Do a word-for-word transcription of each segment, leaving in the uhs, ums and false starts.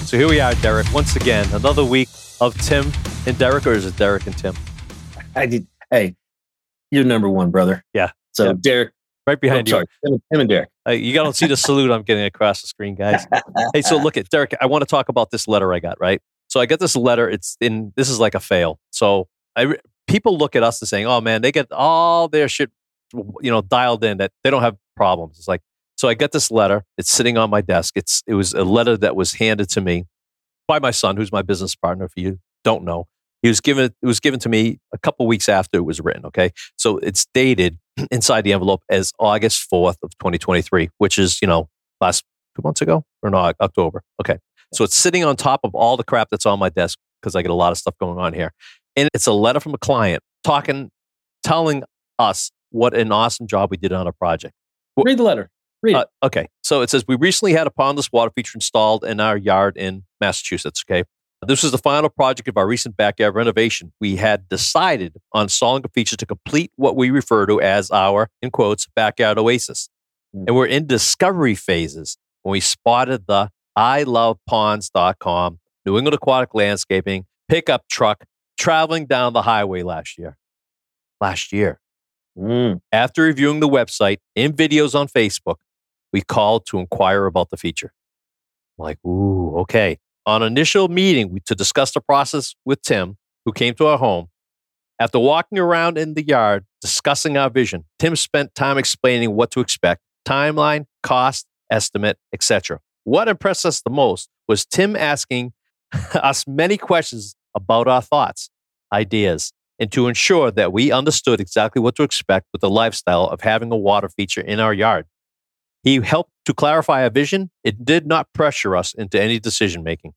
So here we are, Derek, once again, another week of Tim and Derek, or is it Derek and Tim? I did. Hey, you're number one, brother. Yeah. So yeah. Derek, right behind I'm you. Sorry, Tim, Tim and Derek. Uh, you got to see the salute I'm getting across the screen, guys. Hey, so look at Derek. I want to talk about this letter I got. Right. So I get this letter. It's in. This is like a fail. So I people look at us and saying, "Oh man, they get all their shit, you know, dialed in that they don't have problems." It's like. So I get this letter. It's sitting on my desk. It's it was a letter that was handed to me by my son, who's my business partner. If you don't know, he was given it was given to me a couple weeks after it was written. Okay, so it's dated inside the envelope as August fourth of twenty twenty-three, which is you know last two months ago or no October. Okay, so it's sitting on top of all the crap that's on my desk because I get a lot of stuff going on here, and it's a letter from a client talking, telling us what an awesome job we did on a project. Read the letter. Read it. Uh, okay. So it says, we recently had a pondless water feature installed in our yard in Massachusetts. Okay. This was the final project of our recent backyard renovation. We had decided on installing a feature to complete what we refer to as our, in quotes, backyard oasis. Mm. And we're in discovery phases when we spotted the I love ponds dot com New England Aquatic Landscaping pickup truck traveling down the highway last year. Last year. Mm. After reviewing the website and videos on Facebook, we called to inquire about the feature. I'm like, ooh, okay. On initial meeting we, to discuss the process with Tim, who came to our home, after walking around in the yard, discussing our vision, Tim spent time explaining what to expect, timeline, cost, estimate, et cetera. What impressed us the most was Tim asking us many questions about our thoughts, ideas, and to ensure that we understood exactly what to expect with the lifestyle of having a water feature in our yard. He helped to clarify our vision. It did not pressure us into any decision making.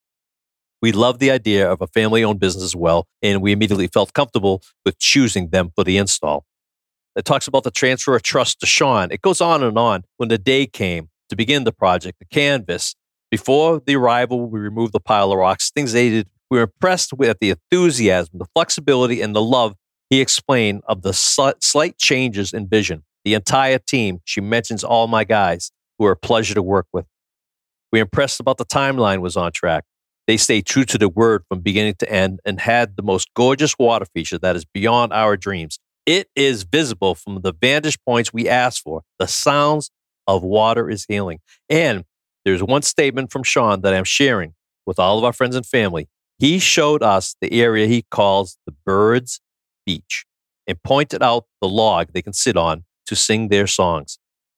We loved the idea of a family-owned business as well, and we immediately felt comfortable with choosing them for the install. It talks about the transfer of trust to Sean. It goes on and on. When the day came to begin the project, the canvas, before the arrival, we removed the pile of rocks, things they did. We were impressed with the enthusiasm, the flexibility, and the love he explained of the slight changes in vision. The entire team, she mentions all my guys, who are a pleasure to work with. We were impressed about the timeline was on track. They stayed true to the word from beginning to end and had the most gorgeous water feature that is beyond our dreams. It is visible from the vantage points we asked for. The sounds of water is healing. And there's one statement from Sean that I'm sharing with all of our friends and family. He showed us the area he calls the Birds Beach and pointed out the log they can sit on to sing their songs.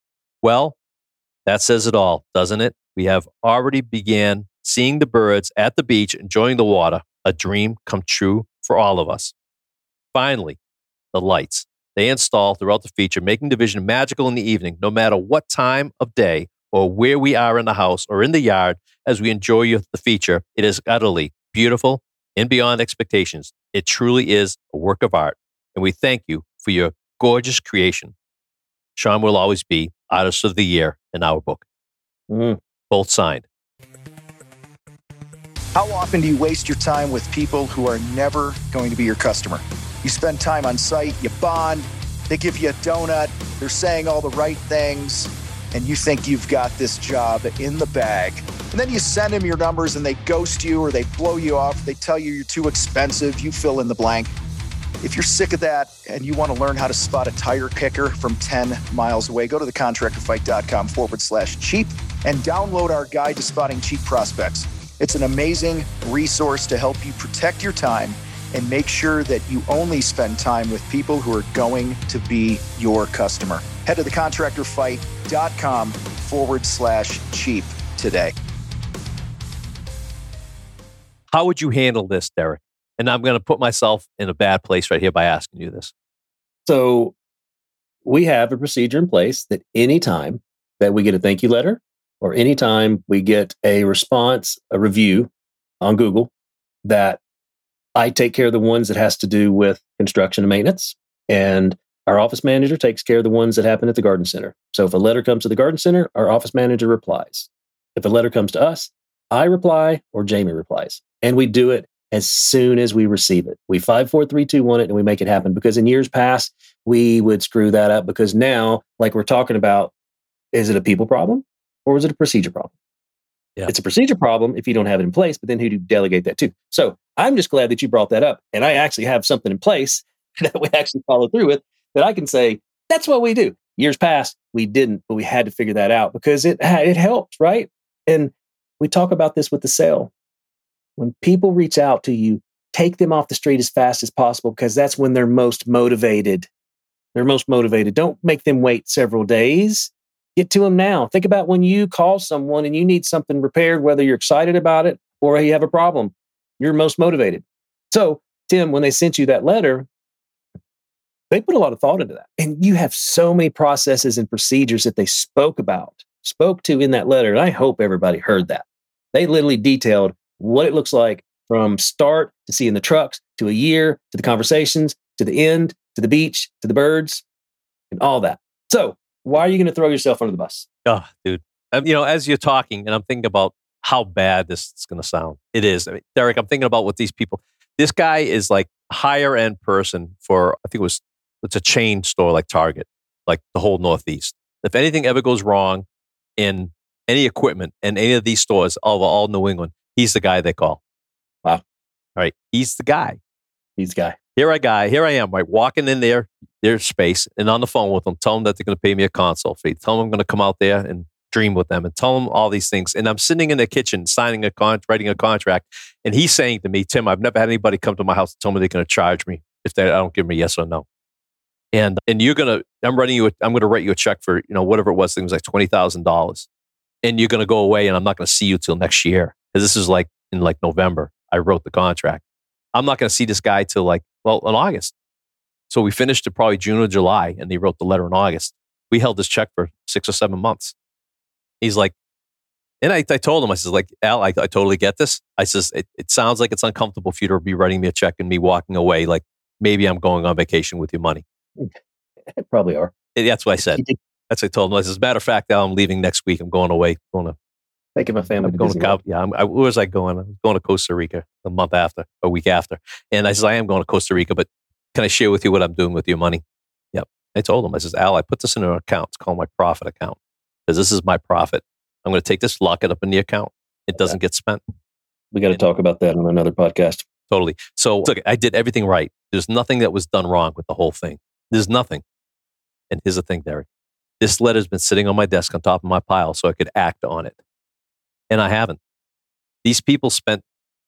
Well, that says it all, doesn't it? We have already began seeing the birds at the beach, enjoying the water, a dream come true for all of us. Finally, the lights. They install throughout the feature, making the vision magical in the evening, no matter what time of day or where we are in the house or in the yard as we enjoy the feature. It is utterly beautiful and beyond expectations. It truly is a work of art, and we thank you for your gorgeous creation. Sean will always be Artist of the Year in our book. Mm. Both signed. How often do you waste your time with people who are never going to be your customer? You spend time on site, you bond, they give you a donut, they're saying all the right things, and you think you've got this job in the bag. And then you send them your numbers and they ghost you or they blow you off, they tell you you're too expensive, you fill in the blank. If you're sick of that and you want to learn how to spot a tire kicker from ten miles away, go to thecontractorfight.com forward slash cheap and download our guide to spotting cheap prospects. It's an amazing resource to help you protect your time and make sure that you only spend time with people who are going to be your customer. Head to thecontractorfight.com forward slash cheap today. How would you handle this, Derek? And I'm going to put myself in a bad place right here by asking you this. So we have a procedure in place that anytime that we get a thank you letter or anytime we get a response, a review on Google, that I take care of the ones that has to do with construction and maintenance. And our office manager takes care of the ones that happen at the garden center. So if a letter comes to the garden center, our office manager replies. If a letter comes to us, I reply or Jamie replies. And we do it as soon as we receive it. We five, four, three, two, one it, and we make it happen. Because in years past, we would screw that up because now, like we're talking about, is it a people problem or is it a procedure problem? Yeah. It's a procedure problem if you don't have it in place, but then who do you delegate that to? So I'm just glad that you brought that up. And I actually have something in place that we actually follow through with that I can say, that's what we do. Years past, we didn't, but we had to figure that out because it it helped, right? And we talk about this with the sale. When people reach out to you, take them off the street as fast as possible because that's when they're most motivated. They're most motivated. Don't make them wait several days. Get to them now. Think about when you call someone and you need something repaired, whether you're excited about it or you have a problem. You're most motivated. So, Tim, when they sent you that letter, they put a lot of thought into that. And you have so many processes and procedures that they spoke about, spoke to in that letter. And I hope everybody heard that. They literally detailed what it looks like from start to seeing the trucks, to a year, to the conversations, to the end, to the beach, to the birds, and all that. So, why are you going to throw yourself under the bus? Oh, dude. Um, you know, as you're talking, and I'm thinking about how bad this is going to sound. It is. I mean, Derek, I'm thinking about what these people, this guy is like a higher end person for, I think it was, it's a chain store like Target, like the whole Northeast. If anything ever goes wrong in any equipment in any of these stores all, all New England, he's the guy they call. Wow. All right. He's the guy. He's the guy. Here I guy, here I am, right, walking in there, their space, and on the phone with them, tell them that they're going to pay me a console fee. Tell them I'm going to come out there and dream with them, and tell them all these things. And I'm sitting in the kitchen, signing a con, writing a contract, and he's saying to me, "Tim, I've never had anybody come to my house and tell me they're going to charge me if they I don't give me yes or no." And and you're gonna, I'm writing you, a, I'm going to write you a check for you know whatever it was, things like twenty thousand dollars, and you're going to go away, and I'm not going to see you till next year because this is like in like November. I wrote the contract. I'm not going to see this guy till like well in August. So we finished it probably June or July, and he wrote the letter in August. We held this check for six or seven months. He's like, and I, I told him, I says, like, Al, I, I totally get this. I says, it, it sounds like it's uncomfortable for you to be writing me a check and me walking away. Like maybe I'm going on vacation with your money. Probably are. And that's what I said. That's what I told him. I says, as a matter of fact, Al, I'm leaving next week. I'm going away. I'm going to taking my family. I'm going to Cal- yeah. I'm, I, where was I going? I'm going to Costa Rica a month after, a week after. And I says, I am going to Costa Rica, but can I share with you what I'm doing with your money? Yep. I told him, I says, Al, I put this in an account. It's called my profit account because this is my profit. I'm going to take this, lock it up in the account. It doesn't get spent. We got to talk about that on another podcast. Totally. So look, I did everything right. There's nothing that was done wrong with the whole thing. There's nothing. And here's the thing, Derek. This letter's been sitting on my desk on top of my pile so I could act on it. And I haven't. These people spent,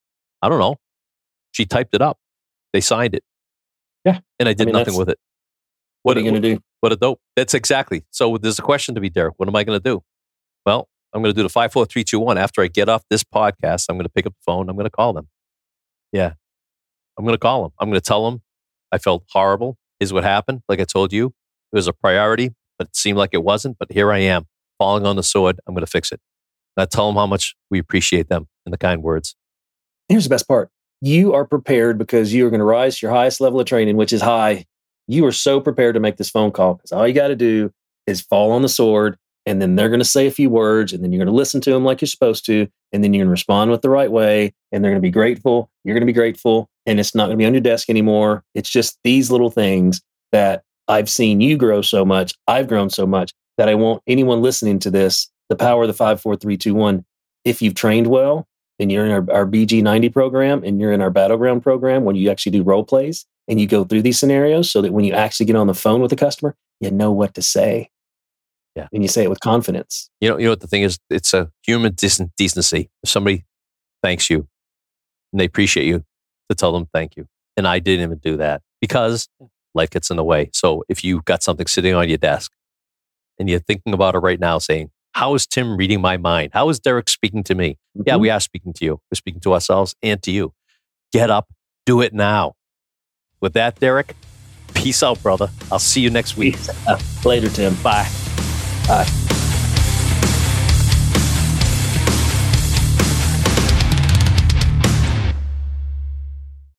I don't know, she typed it up. They signed it. Yeah. And I did I mean, nothing with it. What, what are you going to do? What a dope. That's exactly. So there's a question to be, Derek. What am I going to do? Well, I'm going to do the five, four, three, two, one. After I get off this podcast, I'm going to pick up the phone. I'm going to call them. Yeah. I'm going to call them. I'm going to tell them I felt horrible. Here's what happened. Like I told you, it was a priority, but it seemed like it wasn't. But here I am, falling on the sword. I'm going to fix it. And I tell them how much we appreciate them and the kind words. Here's the best part. You are prepared because you are going to rise to your highest level of training, which is high. You are so prepared to make this phone call because all you got to do is fall on the sword, and then they're going to say a few words, and then you're going to listen to them like you're supposed to, and then you're going to respond with the right way, and they're going to be grateful. You're going to be grateful, and it's not going to be on your desk anymore. It's just these little things that I've seen you grow so much. I've grown so much that I want anyone listening to this, the power of the five, four, three, two, one. If you've trained well, and you're in our, our B G ninety program, and you're in our Battleground program, when you actually do role plays and you go through these scenarios so that when you actually get on the phone with the customer, you know what to say. Yeah. And you say it with confidence. You know, you know what the thing is? It's a human decent decency. If somebody thanks you and they appreciate you, to tell them thank you. And I didn't even do that because life gets in the way. So if you've got something sitting on your desk and you're thinking about it right now saying, how is Tim reading my mind? How is Derek speaking to me? Mm-hmm. Yeah, we are speaking to you. We're speaking to ourselves and to you. Get up, do it now. With that, Derek, peace out, brother. I'll see you next week. Later, Tim. Bye. Bye.